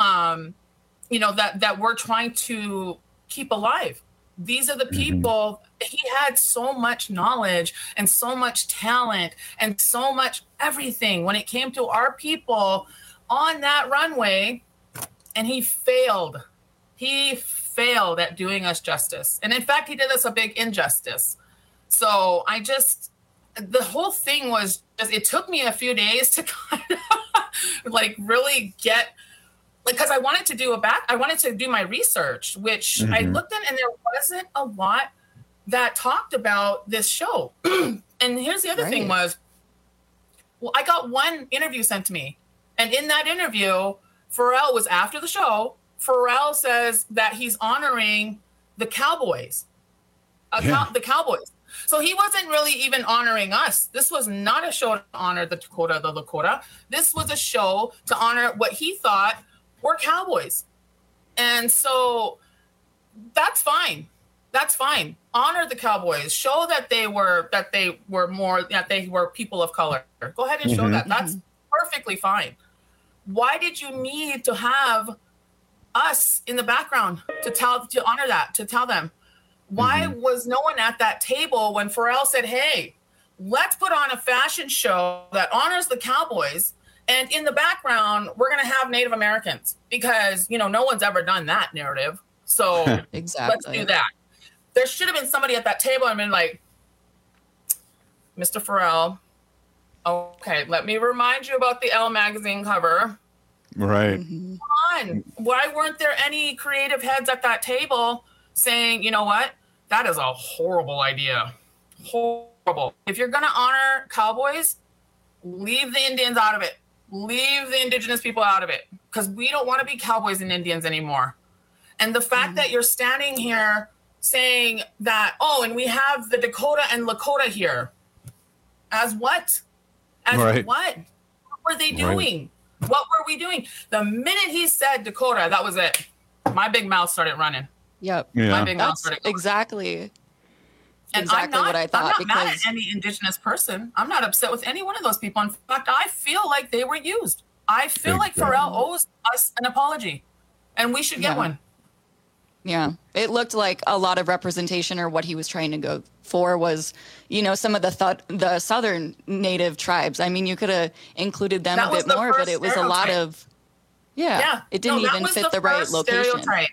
that we're trying to keep alive. These are the people. He had so much knowledge and so much talent and so much everything when it came to our people on that runway, and he failed. He failed at doing us justice. And in fact, he did us a big injustice. So the whole thing was it took me a few days to kind of really get, because I wanted to do my research, which I looked at, and there wasn't a lot that talked about this show. And here's the other thing was, I got one interview sent to me. And in that interview, Pharrell was after the show. Pharrell says that he's honoring the Cowboys. The Cowboys. So he wasn't really even honoring us. This was not a show to honor the Lakota. This was a show to honor what he thought were Cowboys. And so that's fine. That's fine. Honor the Cowboys. Show that they were people of color. Go ahead and show that. That's perfectly fine. Why did you need to have us in the background to honor that, to tell them? Why was no one at that table when Pharrell said, hey, let's put on a fashion show that honors the Cowboys, and in the background, we're going to have Native Americans? Because, no one's ever done that narrative. So let's do that. There should have been somebody at that table and been like, Mr. Pharrell, okay, let me remind you about the Elle magazine cover. Right. Come on. Why weren't there any creative heads at that table saying, you know what? That is a horrible idea. Horrible. If you're going to honor Cowboys, leave the Indians out of it. Leave the indigenous people out of it, because we don't want to be Cowboys and Indians anymore. And the fact that you're standing here saying that, and we have the Dakota and Lakota here. As what? As what? What were they doing? Right. What were we doing? The minute he said Dakota, that was it. My big mouth started running. Yep. Yeah. My big mouth started going. Exactly. And exactly what I thought. I'm not mad at any indigenous person. I'm not upset with any one of those people. In fact, I feel like they were used. I feel like Pharrell owes us an apology, and we should get one. Yeah. It looked like a lot of representation, or what he was trying to go for was, some of the southern native tribes. I mean, you could have included them a bit more, but it was a lot of, it didn't even fit the right location. Stereotype.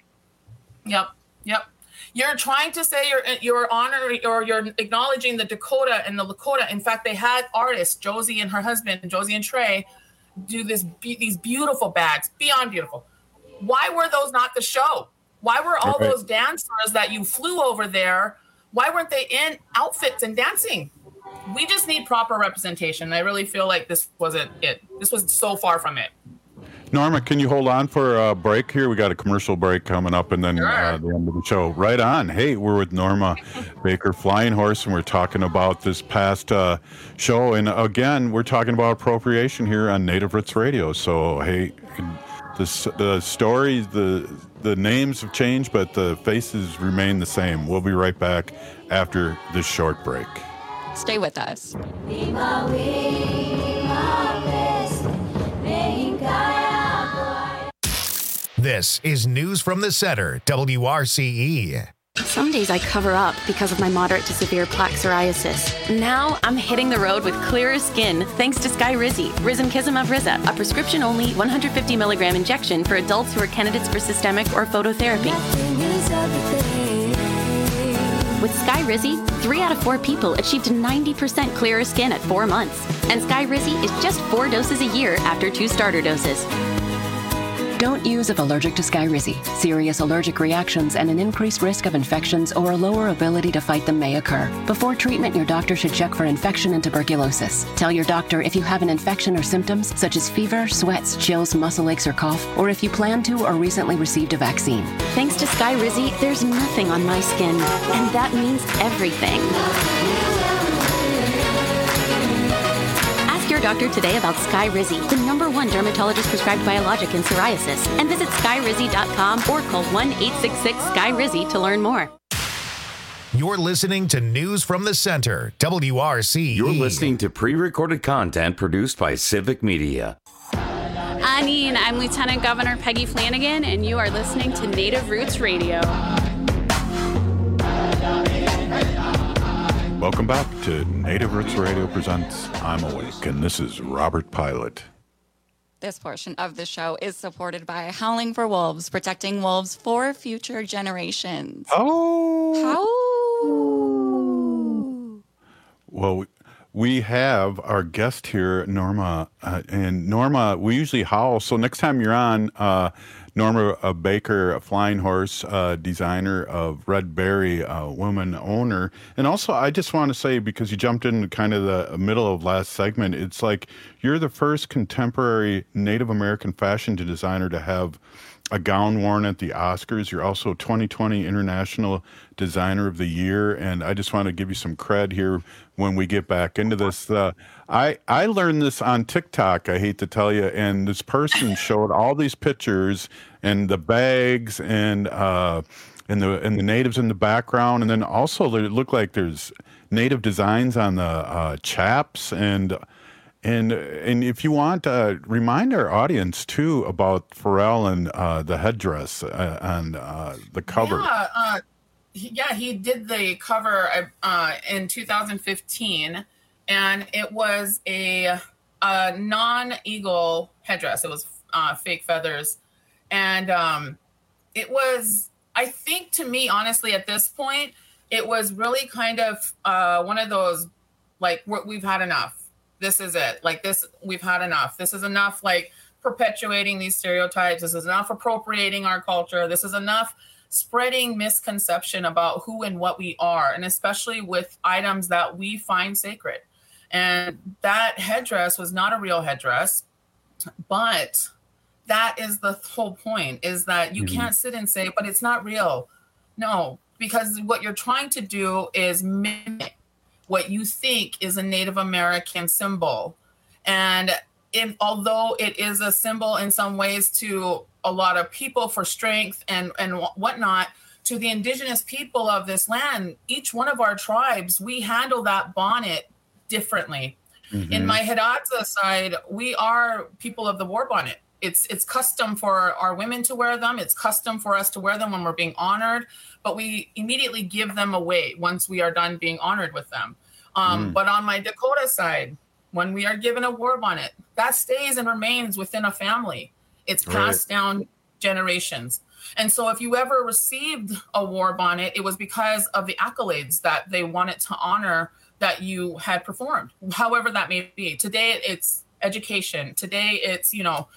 Yep. You're trying to say you're honoring or you're acknowledging the Dakota and the Lakota. In fact, they had artists, Josie and her husband, Josie and Trey, do these beautiful bags, beyond beautiful. Why were those not the show? Why were all those dancers that you flew over there, why weren't they in outfits and dancing? We just need proper representation. I really feel like this wasn't it. This was so far from it. Norma, can you hold on for a break here? We got a commercial break coming up, and then the end of the show. Right on. Hey, we're with Norma Baker, Flying Horse, and we're talking about this past show. And again, we're talking about appropriation here on Native Roots Radio. So, hey, the story, the names have changed, but the faces remain the same. We'll be right back after this short break. Stay with us. This is News from the Center, WRCE. Some days I cover up because of my moderate to severe plaque psoriasis. Now I'm hitting the road with clearer skin thanks to Skyrizi, Risankizumab Riza, a prescription-only 150 milligram injection for adults who are candidates for systemic or phototherapy. With Skyrizi, 3 out of 4 people achieved 90% clearer skin at 4 months. And Skyrizi is just 4 doses a year after 2 starter doses. Don't use if allergic to Skyrizi. Serious allergic reactions and an increased risk of infections or a lower ability to fight them may occur. Before treatment, your doctor should check for infection and tuberculosis. Tell your doctor if you have an infection or symptoms such as fever, sweats, chills, muscle aches, or cough, or if you plan to or recently received a vaccine. Thanks to Skyrizi, there's nothing on my skin, and that means everything. Your doctor today about Skyrizi, the #1 dermatologist prescribed biologic in psoriasis, and visit skyrizi.com or call 1-866-SKYRIZI to learn more. You're listening to News from the Center, WRCE. You're listening to pre-recorded content produced by Civic Media. I'm Lieutenant Governor Peggy Flanagan, and you are listening to Native Roots Radio. Welcome back to Native Roots Radio presents I'm Awake, and this is Robert Pilot. This portion of the show is supported by Howling for Wolves, protecting wolves for future generations. Well, we have our guest here, Norma. And Norma, we usually howl, so next time you're on, Norma Baker, a Flying Horse, designer of Red Berry, woman owner. And also, I just want to say, because you jumped in kind of the middle of last segment, it's like you're the first contemporary Native American fashion designer to have a gown worn at the Oscars. You're also 2020 International Designer of the Year, and I just want to give you some cred here when we get back into this. I learned this on TikTok, I hate to tell you, and this person showed all these pictures and the bags and the natives in the background, and then also it looked like there's native designs on the chaps and if you want, remind our audience, too, about Pharrell and the headdress on the cover. Yeah, he did the cover in 2015, and it was a non-eagle headdress. It was fake feathers. And it was, I think, to me, honestly, at this point, it was really kind of one of those, like, we've had enough. This is it. Like this, we've had enough. This is enough, like, perpetuating these stereotypes. This is enough appropriating our culture. This is enough spreading misconception about who and what we are, and especially with items that we find sacred. And that headdress was not a real headdress, but that is the whole point, is that you can't sit and say, but it's not real. No, because what you're trying to do is mimic what you think is a Native American symbol. And although it is a symbol in some ways to a lot of people for strength and whatnot, to the indigenous people of this land, each one of our tribes, we handle that bonnet differently. Mm-hmm. In my Hidatsa side, we are people of the war bonnet. It's custom for our women to wear them. It's custom for us to wear them when we're being honored, but we immediately give them away once we are done being honored with them. But on my Dakota side, when we are given a war bonnet, that stays and remains within a family. It's passed down generations. And so if you ever received a war bonnet, it was because of the accolades that they wanted to honor that you had performed, however that may be. Today, it's education. Today, it's,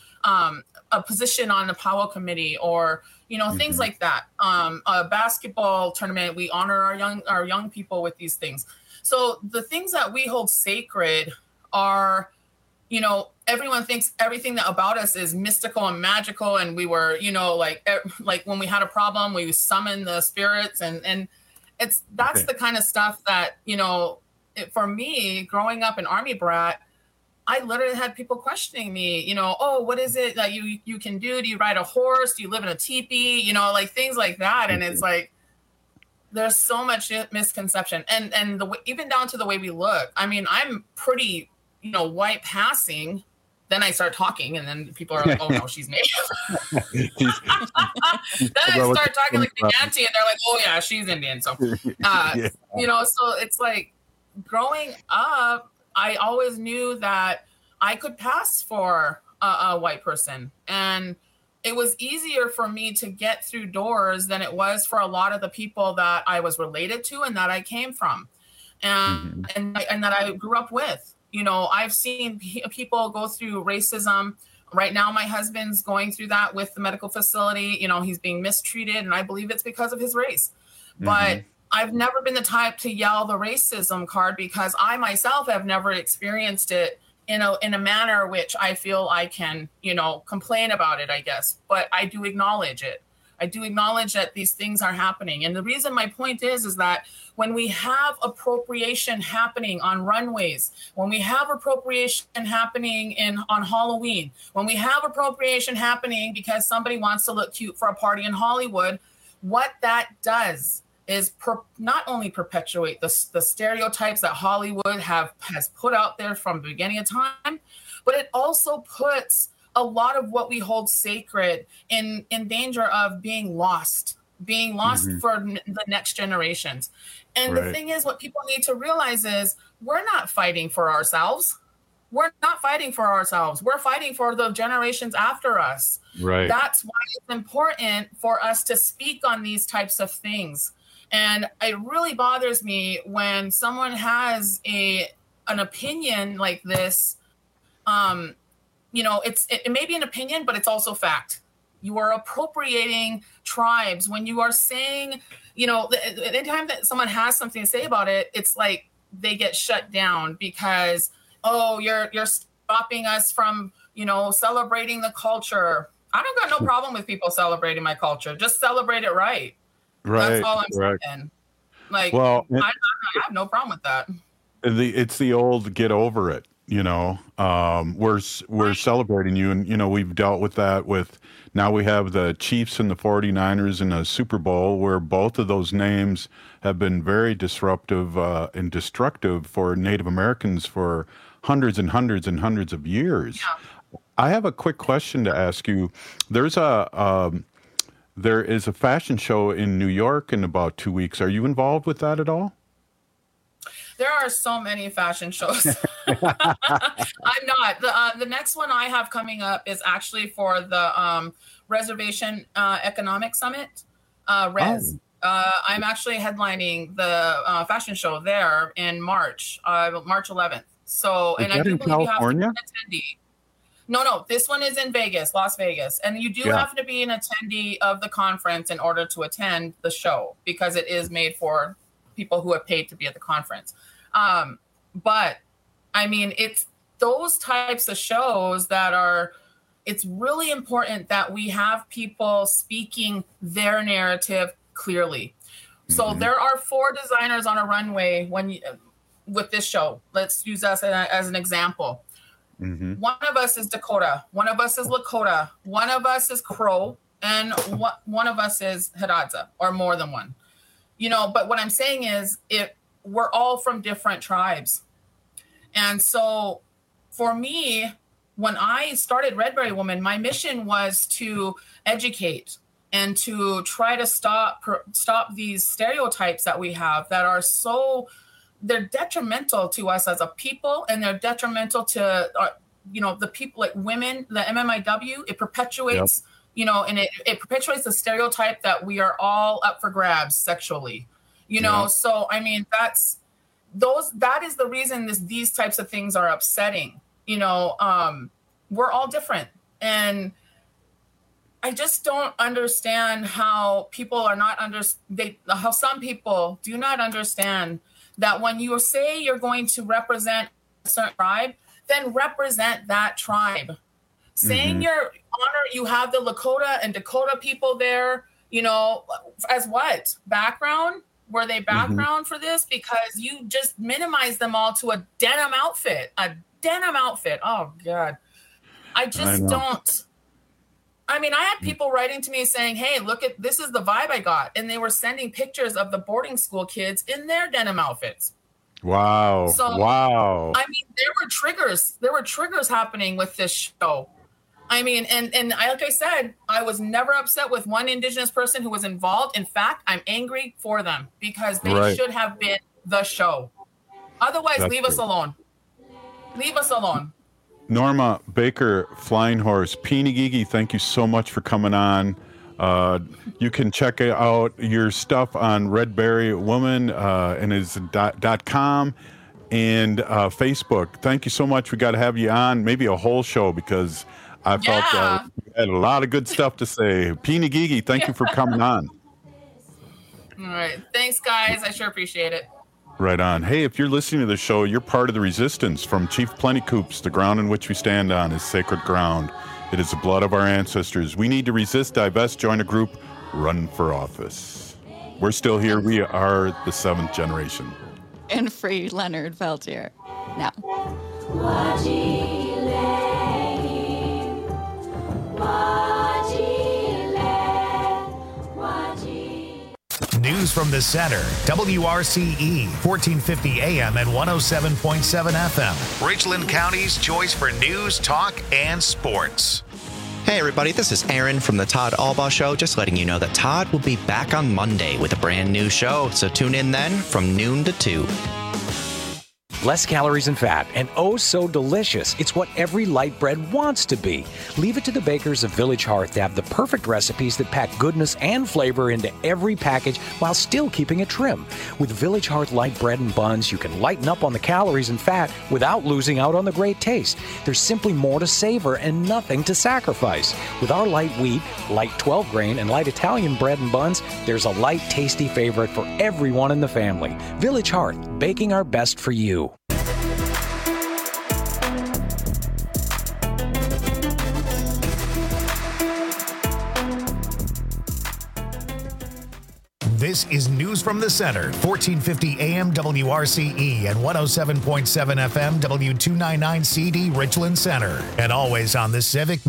a position on the powwow committee or, things like that. A basketball tournament, we honor our young people with these things. So the things that we hold sacred are, everyone thinks everything about us is mystical and magical. And we were, like when we had a problem, we summon the spirits and that's the kind of stuff that, for me, growing up an Army brat, I literally had people questioning me, oh, what is it that you can do? Do you ride a horse? Do you live in a teepee? Like things like that. And it's like, there's so much misconception and even down to the way we look. I mean, I'm pretty, white passing. Then I start talking and then people are like, oh no, she's Native. Then I start talking like the auntie and they're like, oh yeah, she's Indian. So, so it's like growing up, I always knew that I could pass for a white person. And it was easier for me to get through doors than it was for a lot of the people that I was related to and that I came from and that I grew up with. I've seen people go through racism. Right now, my husband's going through that with the medical facility. He's being mistreated, and I believe it's because of his race. But I've never been the type to yell the racism card because I myself have never experienced it in a manner which I feel I can, complain about it, I guess. But I do acknowledge it. I do acknowledge that these things are happening. And the reason my point is that when we have appropriation happening on runways, when we have appropriation happening on Halloween, when we have appropriation happening because somebody wants to look cute for a party in Hollywood, what that does is not only perpetuate the stereotypes that Hollywood has put out there from the beginning of time, but it also puts a lot of what we hold sacred in danger of being lost for the next generations. And the thing is, what people need to realize is we're not fighting for ourselves. We're not fighting for ourselves. We're fighting for the generations after us. Right. That's why it's important for us to speak on these types of things. And it really bothers me when someone has an opinion like this. It may be an opinion, but it's also fact. You are appropriating tribes. When you are saying, anytime that someone has something to say about it, it's like they get shut down because, you're stopping us from, celebrating the culture. I don't got no problem with people celebrating my culture. Just celebrate it right. Right. That's all I'm saying. Like, I have no problem with that. It's the old get over it. We're celebrating you, and we've dealt with that. Now we have the Chiefs and the 49ers in a Super Bowl, where both of those names have been very disruptive and destructive for Native Americans for hundreds and hundreds and hundreds of years. Yeah. I have a quick question to ask you. There is a fashion show in New York in about 2 weeks. Are you involved with that at all? There are so many fashion shows. I'm not. The next one I have coming up is actually for the Reservation Economic Summit, RES. I'm actually headlining the fashion show there in March 11th. So, is that in California? Be an attendee. No, this one is in Vegas, Las Vegas. And you do have to be an attendee of the conference in order to attend the show, because it is made for people who have paid to be at the conference. But I mean, it's those types of shows it's really important that we have people speaking their narrative clearly. So there are 4 designers on a runway with this show. Let's use us as an example. Mm-hmm. One of us is Dakota. One of us is Lakota. One of us is Crow. And one of us is Hidatsa, or more than one. But what I'm saying is we're all from different tribes. And so for me, when I started Red Berry Woman, my mission was to educate and to try to stop these stereotypes that we have that are they're detrimental to us as a people, and they're detrimental to, the people, like women, the MMIW. It perpetuates, and it perpetuates the stereotype that we are all up for grabs sexually. So I mean, that is the reason these types of things are upsetting. We're all different, and I just don't understand how people are not how some people do not understand that when you say you're going to represent a certain tribe, then represent that tribe. Saying you have the Lakota and Dakota people there, as what? Background? Were they background for this? Because you just minimize them all to a denim outfit. Oh, God. I just don't. I mean, I had people writing to me saying, hey, this is the vibe I got. And they were sending pictures of the boarding school kids in their denim outfits. Wow. Wow. I mean, there were triggers. There were triggers happening with this show. I mean, and like I said, I was never upset with one Indigenous person who was involved. In fact, I'm angry for them because they should have been the show. Otherwise, leave us alone. Leave us alone. Norma Baker, Flying Horse, Pinigigi, thank you so much for coming on. You can check out your stuff on Red Berry Woman and his .com and Facebook. Thank you so much. We got to have you on, maybe a whole show, because I felt you had a lot of good stuff to say. Pinigigi, thank you for coming on. All right. Thanks, guys. I sure appreciate it. Right on. Hey, if you're listening to the show, you're part of the resistance. From Chief Plentycoops, the ground in which we stand on is sacred ground. It is the blood of our ancestors. We need to resist, divest, join a group, run for office. We're still here. We are the 7th generation. And free Leonard Peltier. Now. News from the center. WRCE, 1450 AM and 107.7 FM. Richland County's choice for news, talk, and sports. Hey everybody, this is Aaron from the Todd Albaugh Show. Just letting you know that Todd will be back on Monday with a brand new show. So tune in then from noon to 2. Less calories and fat, and oh so delicious. It's what every light bread wants to be. Leave it to the bakers of Village Hearth to have the perfect recipes that pack goodness and flavor into every package while still keeping it trim. With Village Hearth light bread and buns, you can lighten up on the calories and fat without losing out on the great taste. There's simply more to savor and nothing to sacrifice. With our light wheat, light 12 grain, and light Italian bread and buns, there's a light, tasty favorite for everyone in the family. Village Hearth, baking our best for you. This is News from the Center, 1450 AM WRCE and 107.7 FM W299 CD Richland Center. And always on the Civic